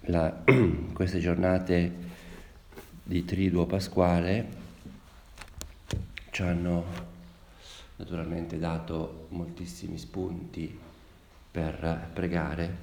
queste giornate di Triduo Pasquale ci hanno naturalmente dato moltissimi spunti per pregare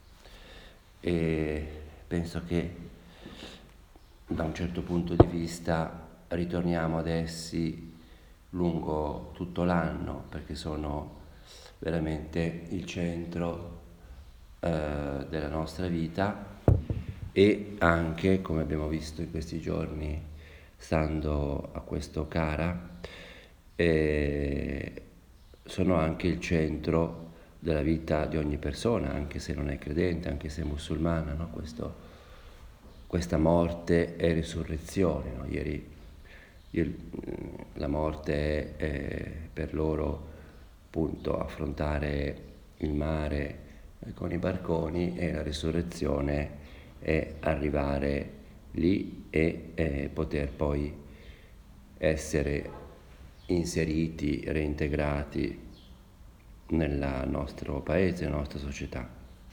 e penso che da un certo punto di vista ritorniamo ad essi lungo tutto l'anno, perché sono veramente il centro della nostra vita e anche, come abbiamo visto in questi giorni stando a questo Cara, sono anche il centro della vita di ogni persona, anche se non è credente, anche se è musulmana, no? Questa morte e risurrezione, no? La morte è per loro appunto affrontare il mare con i barconi, e la risurrezione è arrivare lì e poter poi essere inseriti, reintegrati nel nostro paese, nella nostra società.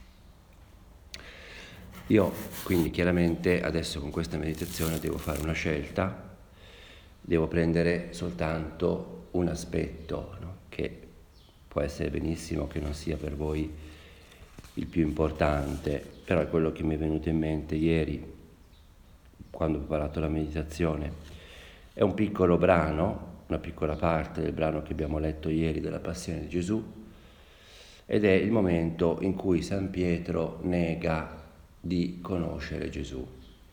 Io quindi chiaramente adesso con questa meditazione devo fare una scelta, devo prendere soltanto un aspetto, no? Che può essere benissimo che non sia per voi il più importante, però è quello che mi è venuto in mente ieri quando ho preparato la meditazione. È un piccolo brano, una piccola parte del brano che abbiamo letto ieri della Passione di Gesù, ed è il momento in cui San Pietro nega di conoscere Gesù.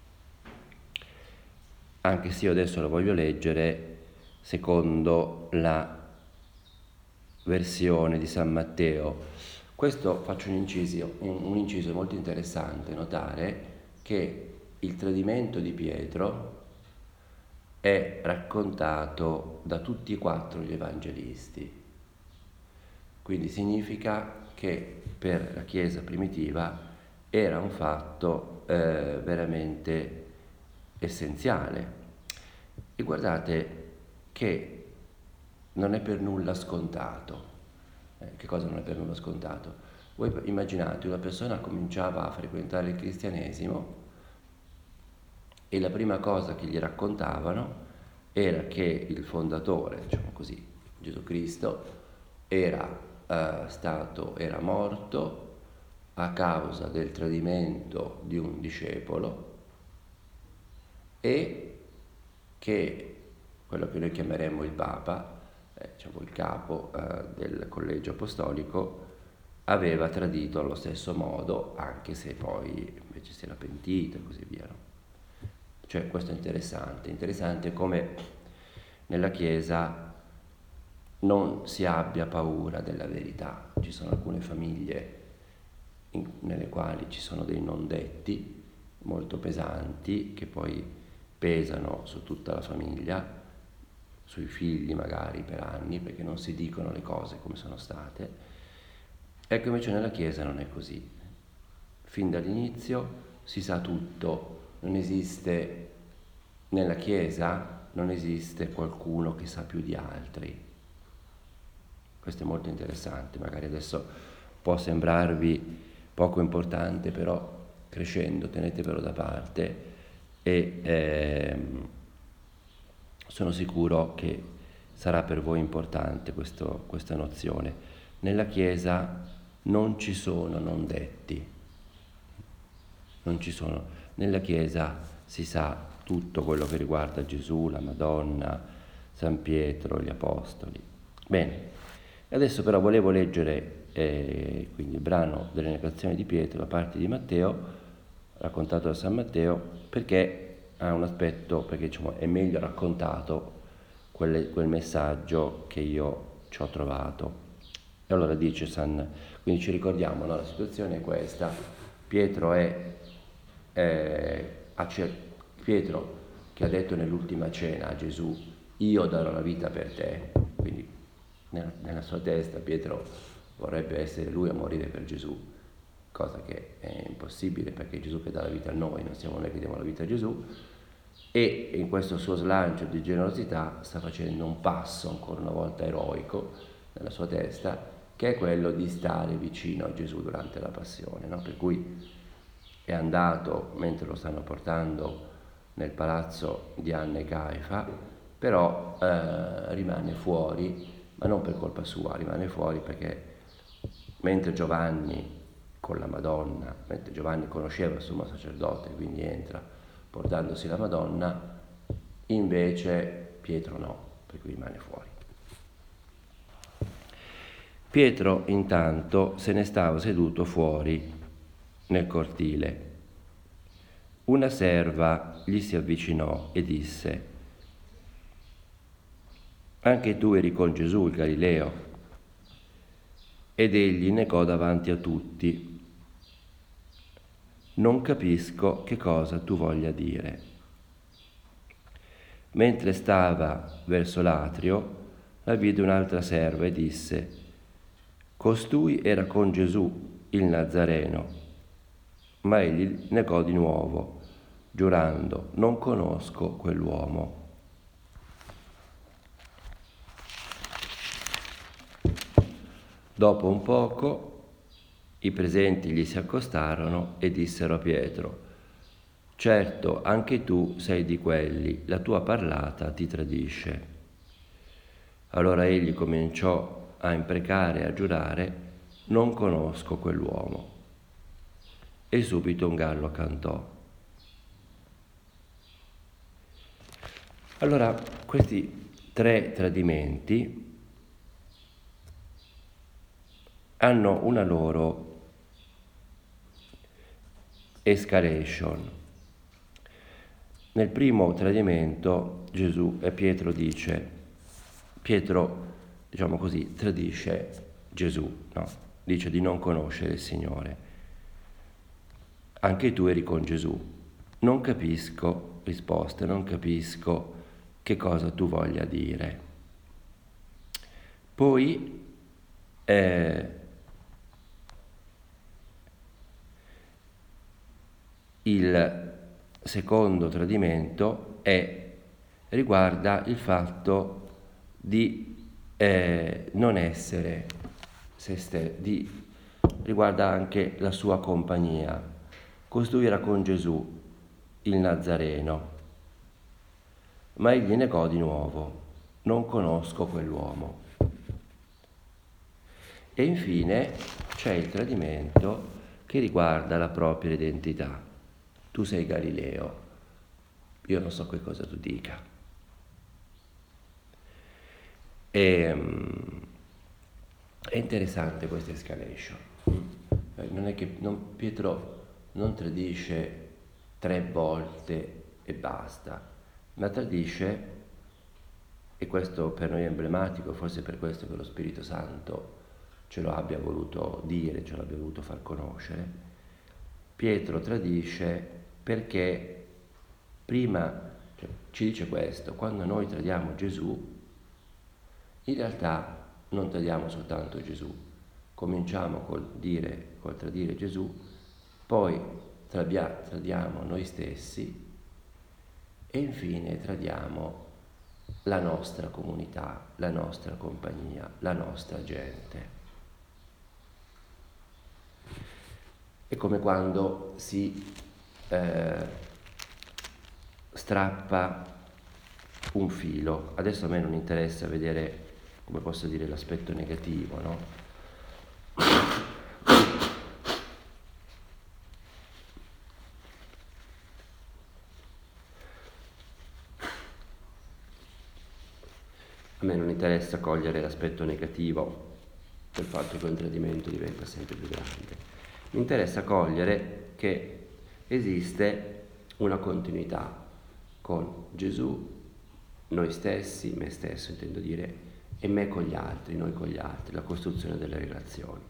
Anche se io adesso lo voglio leggere secondo la versione di San Matteo. Questo faccio un inciso molto interessante, notare che il tradimento di Pietro è raccontato da tutti e quattro gli evangelisti. Quindi significa che per la Chiesa primitiva era un fatto veramente essenziale. E guardate che non è per nulla scontato. Che cosa non è per nulla scontato? Voi immaginate, una persona cominciava a frequentare il cristianesimo e la prima cosa che gli raccontavano era che il fondatore, diciamo così, Gesù Cristo, era morto a causa del tradimento di un discepolo e che quello che noi chiameremmo il Papa, diciamo il capo del collegio apostolico, aveva tradito allo stesso modo, anche se poi invece si era pentito e così via. No? Cioè questo è interessante come nella Chiesa non si abbia paura della verità. Ci sono alcune famiglie nelle quali ci sono dei non detti molto pesanti che poi pesano su tutta la famiglia, sui figli magari per anni, perché non si dicono le cose come sono state. Ecco, invece nella Chiesa non è così. Fin dall'inizio si sa tutto, non esiste nella Chiesa, non esiste qualcuno che sa più di altri. Questo è molto interessante, magari adesso può sembrarvi poco importante, però crescendo tenetevelo da parte e sono sicuro che sarà per voi importante questa nozione. Nella Chiesa non ci sono non detti, non ci sono. Nella Chiesa si sa tutto quello che riguarda Gesù, la Madonna, San Pietro, gli Apostoli. Bene, adesso però volevo leggere quindi il brano delle negazioni di Pietro da parte di Matteo, raccontato da San Matteo, perché ha un aspetto, perché diciamo, è meglio raccontato quel messaggio che io ci ho trovato. E allora dice quindi ci ricordiamo, no? La situazione è questa: Pietro Pietro che ha detto nell'ultima cena a Gesù: io darò la vita per te. Quindi nella sua testa Pietro vorrebbe essere lui a morire per Gesù, cosa che è impossibile, perché è Gesù che dà la vita a noi, non siamo noi che diamo la vita a Gesù. E in questo suo slancio di generosità sta facendo un passo ancora una volta eroico nella sua testa, che è quello di stare vicino a Gesù durante la passione, no? Per cui è andato mentre lo stanno portando nel palazzo di Anna e Caifa, però rimane fuori, ma non per colpa sua, rimane fuori perché mentre Giovanni con la Madonna, mentre Giovanni conosceva il sommo sacerdote, quindi entra portandosi la Madonna, invece Pietro no, per cui rimane fuori. Pietro intanto se ne stava seduto fuori nel cortile. Una serva gli si avvicinò e disse: «Anche tu eri con Gesù il Galileo». Ed egli negò davanti a tutti: «Non capisco che cosa tu voglia dire». Mentre stava verso l'atrio, la vide un'altra serva e disse: «Costui era con Gesù, il Nazareno». Ma egli negò di nuovo, giurando: «Non conosco quell'uomo». Dopo un poco i presenti gli si accostarono e dissero a Pietro: «Certo, anche tu sei di quelli, la tua parlata ti tradisce». Allora egli cominciò a imprecare e a giurare: «Non conosco quell'uomo». E subito un gallo cantò. Allora, questi 3 tradimenti hanno una loro escalation. Nel primo tradimento Pietro dice, diciamo così, tradisce Gesù, no? Dice di non conoscere il Signore. Anche tu eri con Gesù. Non capisco, risposte, non capisco che cosa tu voglia dire. Poi il secondo tradimento riguarda il fatto di non essere se stesso, riguarda anche la sua compagnia. Costui era con Gesù, il Nazareno, ma egli negò di nuovo: «Non conosco quell'uomo». E infine c'è il tradimento che riguarda la propria identità. Tu sei Galileo, io non so che cosa tu dica. È interessante questa escalation. Non è che Pietro non tradisce 3 volte e basta, ma tradisce, e questo per noi è emblematico, forse per questo che lo Spirito Santo ce lo abbia voluto dire, ce l'abbia voluto far conoscere. Pietro tradisce perché prima, ci dice questo: quando noi tradiamo Gesù, in realtà non tradiamo soltanto Gesù, cominciamo col tradire Gesù, poi tradiamo noi stessi e infine tradiamo la nostra comunità, la nostra compagnia, la nostra gente. È come quando si strappa un filo. Adesso a me non interessa vedere, come posso dire, l'aspetto negativo, no? A me non interessa cogliere l'aspetto negativo del fatto che un tradimento diventa sempre più grande. Mi interessa cogliere che esiste una continuità con Gesù, noi stessi, me stesso intendo dire, e me con gli altri, noi con gli altri, la costruzione delle relazioni.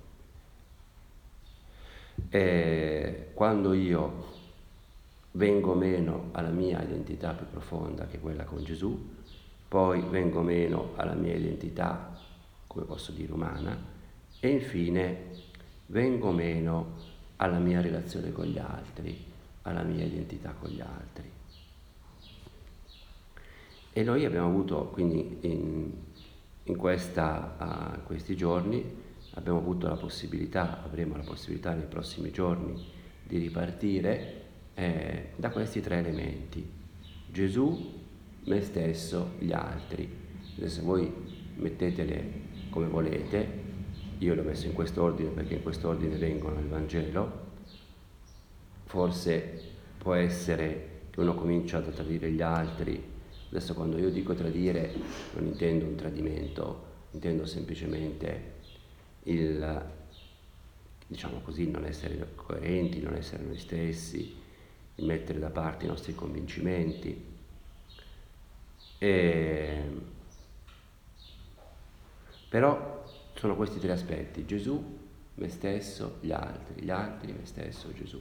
E quando io vengo meno alla mia identità più profonda, che è quella con Gesù, poi vengo meno alla mia identità, come posso dire, umana, e infine vengo meno alla mia relazione con gli altri, alla mia identità con gli altri. E noi abbiamo avuto, quindi in questi giorni, avremo la possibilità nei prossimi giorni di ripartire da questi tre elementi: Gesù, me stesso, gli altri. Adesso voi mettetele come volete, io l'ho messo in quest'ordine perché in quest'ordine vengono il Vangelo. Forse può essere che uno comincia a tradire gli altri. Adesso quando io dico tradire non intendo un tradimento, intendo semplicemente il, diciamo così, non essere coerenti, non essere noi stessi, il mettere da parte i nostri convincimenti. Però sono questi tre aspetti: Gesù, me stesso, gli altri, me stesso, Gesù.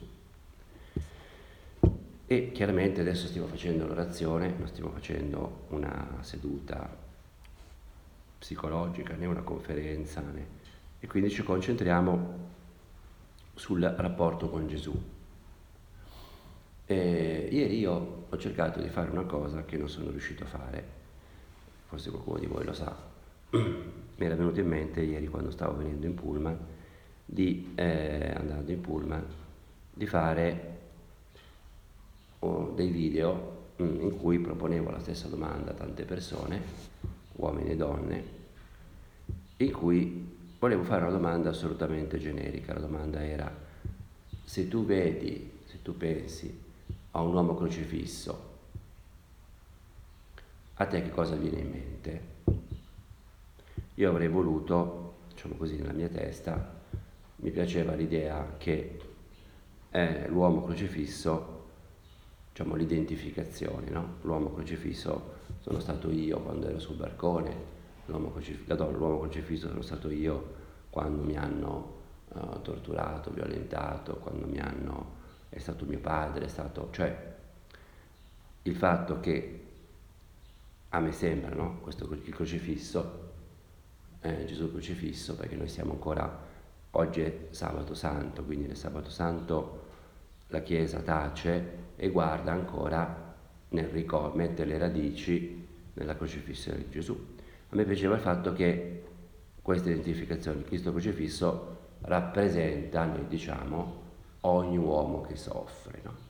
E chiaramente adesso stiamo facendo l'orazione, non stiamo facendo una seduta psicologica, né una conferenza, e quindi ci concentriamo sul rapporto con Gesù. Ieri io ho cercato di fare una cosa che non sono riuscito a fare, forse qualcuno di voi lo sa. Mi era venuto in mente ieri, quando stavo venendo in pullman, andando in pullman, di fare dei video in cui proponevo la stessa domanda a tante persone, uomini e donne, in cui volevo fare una domanda assolutamente generica. La domanda era: se tu pensi a un uomo crocifisso, a te che cosa viene in mente? Io avrei voluto, diciamo così, nella mia testa, mi piaceva l'idea che l'uomo crocifisso, diciamo l'identificazione, no? L'uomo crocifisso sono stato io quando ero sul barcone, l'uomo crocifisso sono stato io quando mi hanno torturato, violentato, è stato mio padre, cioè il fatto che a me sembra, no? Il crocifisso, Gesù crocifisso, perché noi siamo ancora, oggi è sabato santo, quindi nel sabato santo la Chiesa tace e guarda ancora mette le radici nella crocifissione di Gesù. A me piaceva il fatto che questa identificazione di Cristo crocifisso rappresenta, noi diciamo, ogni uomo che soffre, no?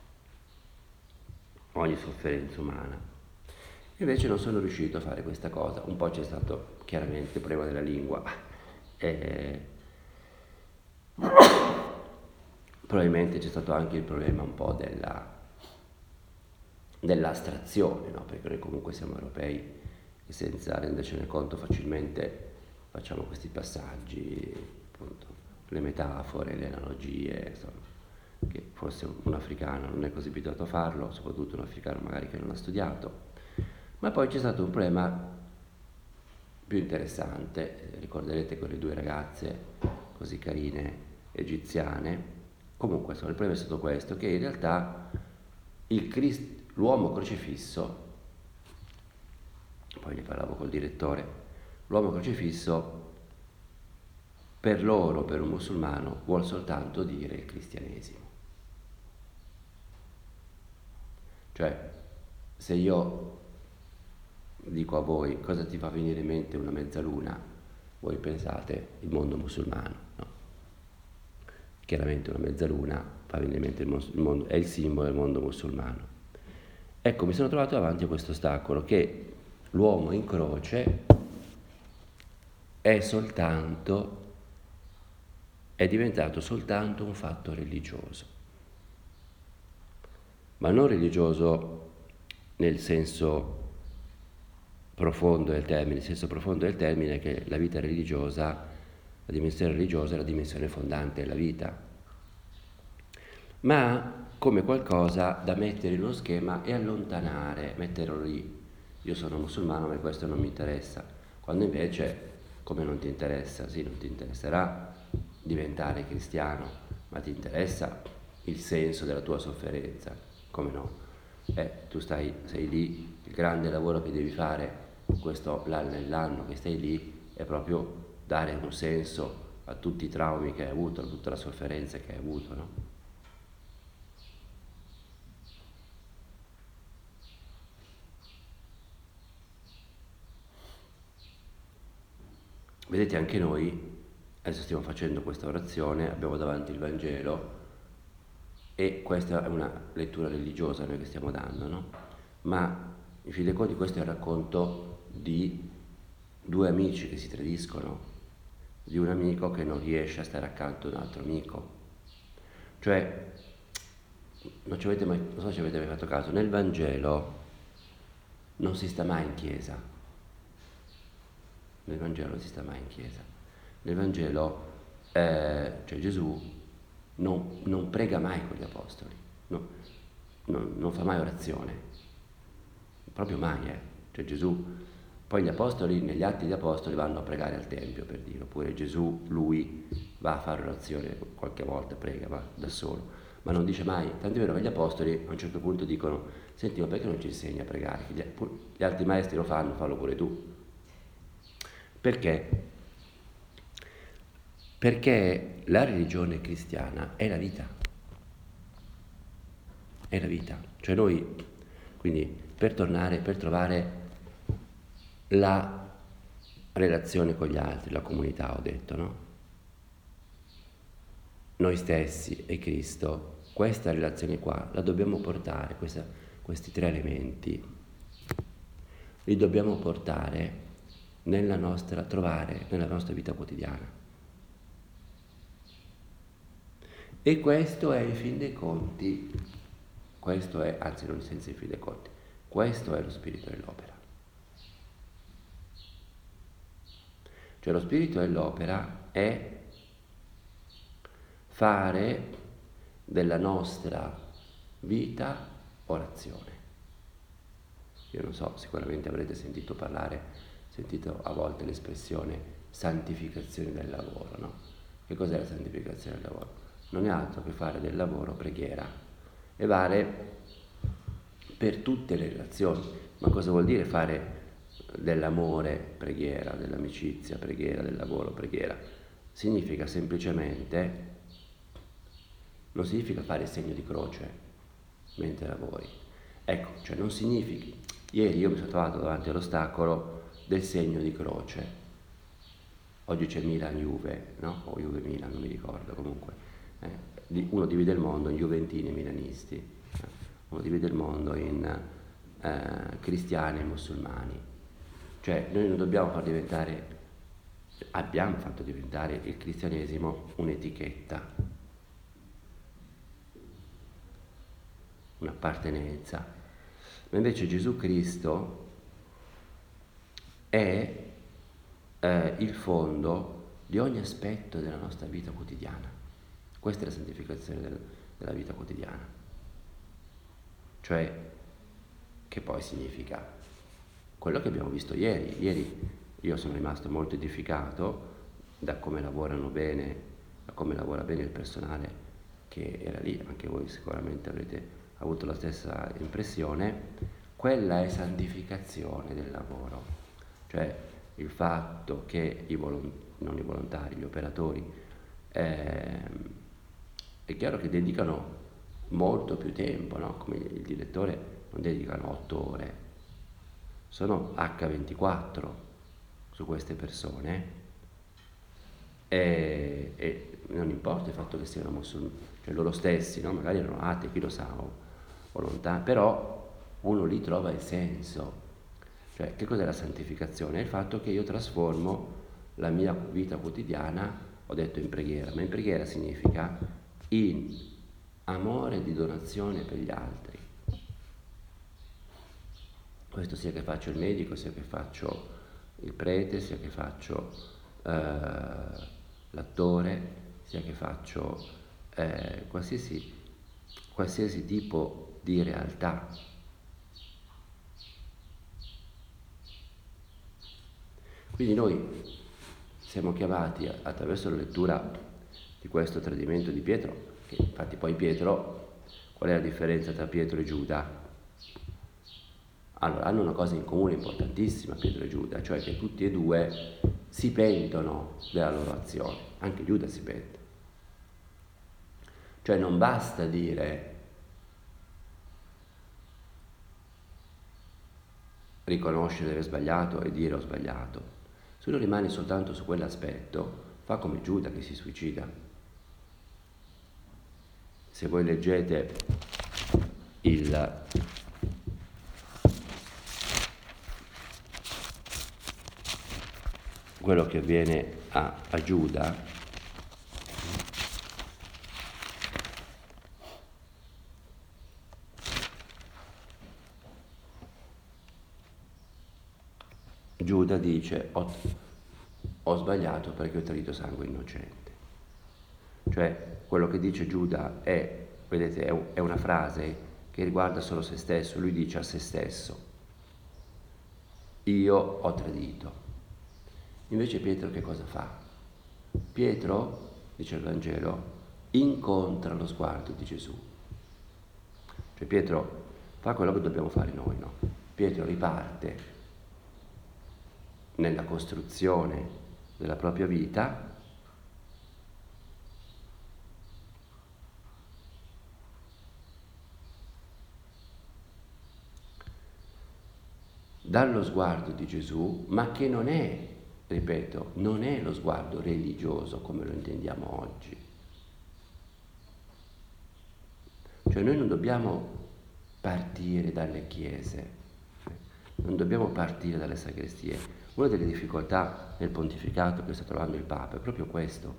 Ogni sofferenza umana. Invece non sono riuscito a fare questa cosa. Un po' c'è stato chiaramente il problema della lingua, probabilmente c'è stato anche il problema un po' dell'astrazione, no? Perché noi comunque siamo europei e senza rendercene conto facilmente facciamo questi passaggi, appunto, le metafore, le analogie, insomma, che forse un africano non è così abituato a farlo, soprattutto un africano magari che non ha studiato. Ma poi c'è stato un problema più interessante, ricorderete quelle due ragazze così carine egiziane. Comunque il problema è stato questo, che in realtà l'uomo crocifisso, poi ne parlavo col direttore, l'uomo crocifisso per loro, per un musulmano, vuol soltanto dire il cristianesimo. Cioè, se io dico a voi cosa ti fa venire in mente una mezzaluna, voi pensate il mondo musulmano, no? Chiaramente una mezzaluna fa venire in mente il mondo, è il simbolo del mondo musulmano. Ecco, mi sono trovato davanti a questo ostacolo, che l'uomo in croce è diventato soltanto un fatto religioso, ma non religioso nel senso profondo del termine. Il senso profondo del termine è che la vita religiosa, la dimensione religiosa è la dimensione fondante della vita, ma come qualcosa da mettere in uno schema e allontanare, metterlo lì. Io sono musulmano, ma questo non mi interessa, quando invece, come non ti interessa? Sì, non ti interesserà diventare cristiano, ma ti interessa il senso della tua sofferenza, come no? Tu sei lì, il grande lavoro che devi fare nell'anno che stai lì è proprio dare un senso a tutti i traumi che hai avuto, a tutta la sofferenza che hai avuto, no? Vedete, anche noi adesso stiamo facendo questa orazione, abbiamo davanti il Vangelo, E questa è una lettura religiosa noi che stiamo dando, no? Ma in fin dei conti questo è il racconto di due amici che si tradiscono, di un amico che non riesce a stare accanto ad un altro amico. Cioè, non so se ci avete mai fatto caso, nel Vangelo non si sta mai in chiesa. Nel Vangelo non si sta mai in chiesa. Nel Vangelo, cioè Gesù non prega mai con gli apostoli, non fa mai orazione, proprio mai, Cioè Gesù, poi gli apostoli, negli atti degli apostoli vanno a pregare al Tempio, per dire, oppure Gesù, lui, va a fare orazione, qualche volta prega, va da solo, ma non dice mai, tanto è vero che gli apostoli a un certo punto dicono, senti, ma perché non ci insegni a pregare? Gli altri maestri lo fanno, fallo pure tu. Perché? Perché la religione cristiana è la vita, è la vita. Cioè noi, quindi per trovare la relazione con gli altri, la comunità, ho detto, no? Noi stessi e Cristo, questa relazione qua la dobbiamo portare, questi tre elementi, li dobbiamo portare trovare nella nostra vita quotidiana. E questo è in fin dei conti, anzi non senza in fin dei conti, questo è lo spirito dell'opera. Cioè lo spirito dell'opera è fare della nostra vita orazione. Io non so, sicuramente avrete sentito a volte l'espressione santificazione del lavoro, no? Che cos'è la santificazione del lavoro? Non è altro che fare del lavoro preghiera e vale per tutte le relazioni. Ma cosa vuol dire fare dell'amore preghiera, dell'amicizia preghiera, del lavoro preghiera? Significa semplicemente, non significa fare il segno di croce mentre lavori. Ecco, cioè non significa. Ieri io mi sono trovato davanti all'ostacolo del segno di croce. Oggi c'è Milan-Juve, no? O Juve-Milan, non mi ricordo, comunque. Uno divide il mondo in juventini e milanisti, uno divide il mondo in cristiani e musulmani. Cioè noi non dobbiamo abbiamo fatto diventare il cristianesimo un'etichetta, un'appartenenza, ma invece Gesù Cristo è il fondo di ogni aspetto della nostra vita quotidiana. Questa è la santificazione della vita quotidiana, cioè che poi significa quello che abbiamo visto ieri. Ieri io sono rimasto molto edificato da come lavorano bene, da come lavora bene il personale che era lì, anche voi sicuramente avrete avuto la stessa impressione. Quella è santificazione del lavoro, cioè il fatto che non i volontari, gli operatori, è chiaro che dedicano molto più tempo, no? Come il direttore non dedicano 8 ore, sono H24 su queste persone e non importa il fatto che siano musulmani, cioè loro stessi, no? Magari erano atei, chi lo sa, o lontani, però uno lì trova il senso. Cioè, che cos'è la santificazione? È il fatto che io trasformo la mia vita quotidiana, ho detto in preghiera, ma in preghiera significa in amore di donazione per gli altri. Questo sia che faccio il medico, sia che faccio il prete, sia che faccio l'attore, sia che faccio qualsiasi tipo di realtà. Quindi noi siamo chiamati attraverso la lettura di questo tradimento di Pietro, che infatti poi Pietro, qual è la differenza tra Pietro e Giuda? Allora, hanno una cosa in comune importantissima Pietro e Giuda, cioè che tutti e due si pentono della loro azione, anche Giuda si pente. Cioè non basta dire riconoscere di aver sbagliato e dire ho sbagliato. Se uno rimane soltanto su quell'aspetto, fa come Giuda che si suicida. se voi leggete quello che avviene a Giuda, Giuda dice ho sbagliato perché ho tradito sangue innocente. Cioè quello che dice Giuda vedete, è una frase che riguarda solo se stesso. Lui dice a se stesso: io ho tradito. Invece Pietro che cosa fa? Pietro, dice il Vangelo, incontra lo sguardo di Gesù. Cioè Pietro fa quello che dobbiamo fare noi, no? Pietro riparte nella costruzione della propria vita dallo sguardo di Gesù, ma che non è, ripeto, non è lo sguardo religioso come lo intendiamo oggi. Cioè noi non dobbiamo partire dalle chiese, non dobbiamo partire dalle sagrestie. Una delle difficoltà nel pontificato che sta trovando il Papa è proprio questo.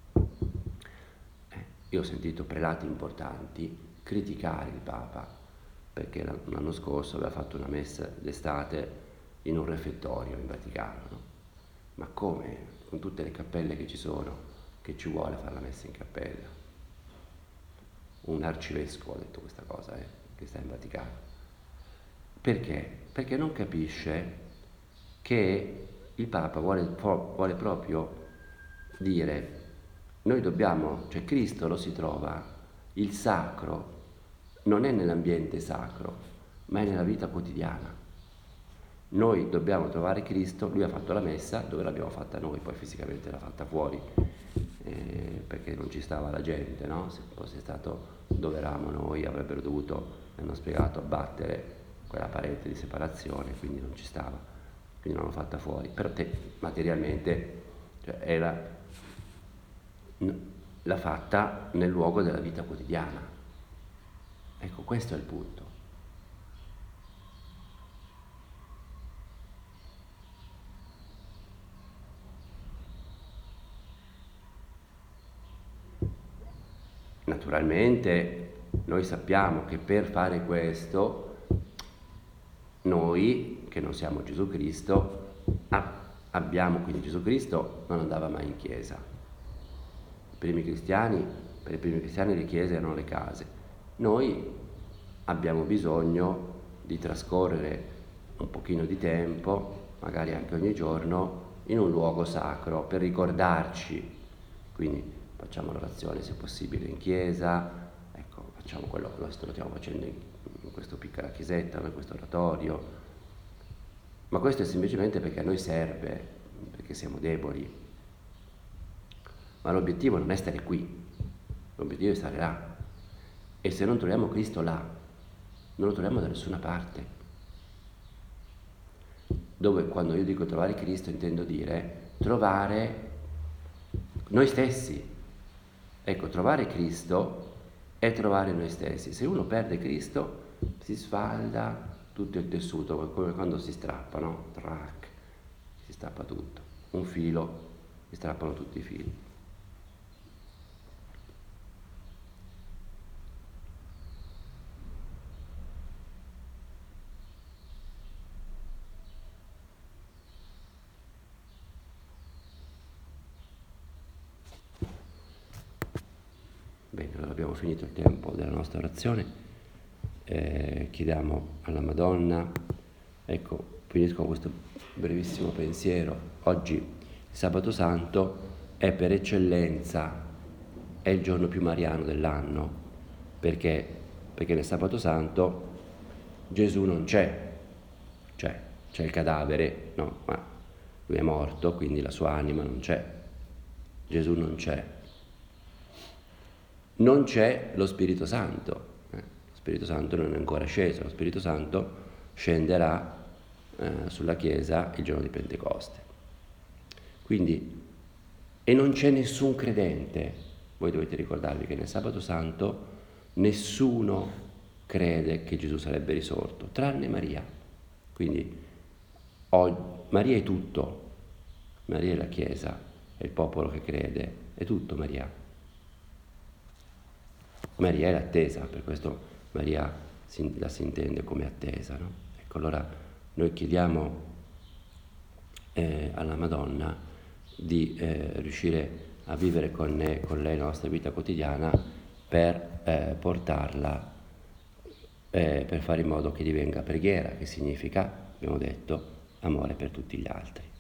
Io ho sentito prelati importanti criticare il Papa perché l'anno scorso aveva fatto una messa d'estate in un refettorio in Vaticano, no? Ma come? Con tutte le cappelle che ci sono, che ci vuole fare la messa in cappella? Un arcivescovo ha detto questa cosa, che sta in Vaticano. Perché? Perché non capisce che il Papa vuole proprio dire: noi dobbiamo, cioè Cristo lo si trova, il sacro non è nell'ambiente sacro, ma è nella vita quotidiana. Noi dobbiamo trovare Cristo. Lui ha fatto la messa dove l'abbiamo fatta noi, poi fisicamente l'ha fatta fuori, perché non ci stava la gente, no? Se fosse stato dove eravamo noi avrebbero dovuto, mi hanno spiegato, abbattere quella parete di separazione, quindi non ci stava, quindi l'hanno fatta fuori. Però materialmente, cioè, l'ha fatta nel luogo della vita quotidiana. Ecco, questo è il punto. Naturalmente noi sappiamo che per fare questo noi, che non siamo Gesù Cristo, quindi Gesù Cristo non andava mai in chiesa. Per i primi cristiani le chiese erano le case. Noi abbiamo bisogno di trascorrere un pochino di tempo, magari anche ogni giorno, in un luogo sacro per ricordarci. Quindi facciamo l'orazione se possibile in chiesa, ecco, facciamo quello che lo stiamo facendo in questa piccola chiesetta, in questo oratorio. Ma questo è semplicemente perché a noi serve, perché siamo deboli. Ma l'obiettivo non è stare qui, l'obiettivo è stare là. E se non troviamo Cristo là, non lo troviamo da nessuna parte. Dove, quando io dico trovare Cristo, intendo dire trovare noi stessi. Ecco, trovare Cristo è trovare noi stessi. Se uno perde Cristo, si sfalda tutto il tessuto, come quando si strappa, no? Trac, si strappa tutto. Un filo, si strappano tutti i fili. Bene, allora abbiamo finito il tempo della nostra orazione. Chiediamo alla Madonna, ecco, finisco con questo brevissimo pensiero. Oggi, il Sabato Santo, è per eccellenza, è il giorno più mariano dell'anno, perché nel Sabato Santo Gesù non c'è il cadavere, no, ma lui è morto, quindi la sua anima non c'è, Gesù non c'è. Non c'è lo Spirito Santo. Lo Spirito Santo non è ancora sceso. Lo Spirito Santo scenderà sulla Chiesa il giorno di Pentecoste. Quindi, e non c'è nessun credente. Voi dovete ricordarvi che nel Sabato Santo nessuno crede che Gesù sarebbe risorto, tranne Maria. Quindi Maria è tutto, Maria è la Chiesa, è il popolo che crede, è tutto Maria. Maria è l'attesa, per questo Maria la si intende come attesa, no? Ecco, allora noi chiediamo alla Madonna di riuscire a vivere con lei la nostra vita quotidiana per portarla, per fare in modo che divenga preghiera, che significa, abbiamo detto, amore per tutti gli altri.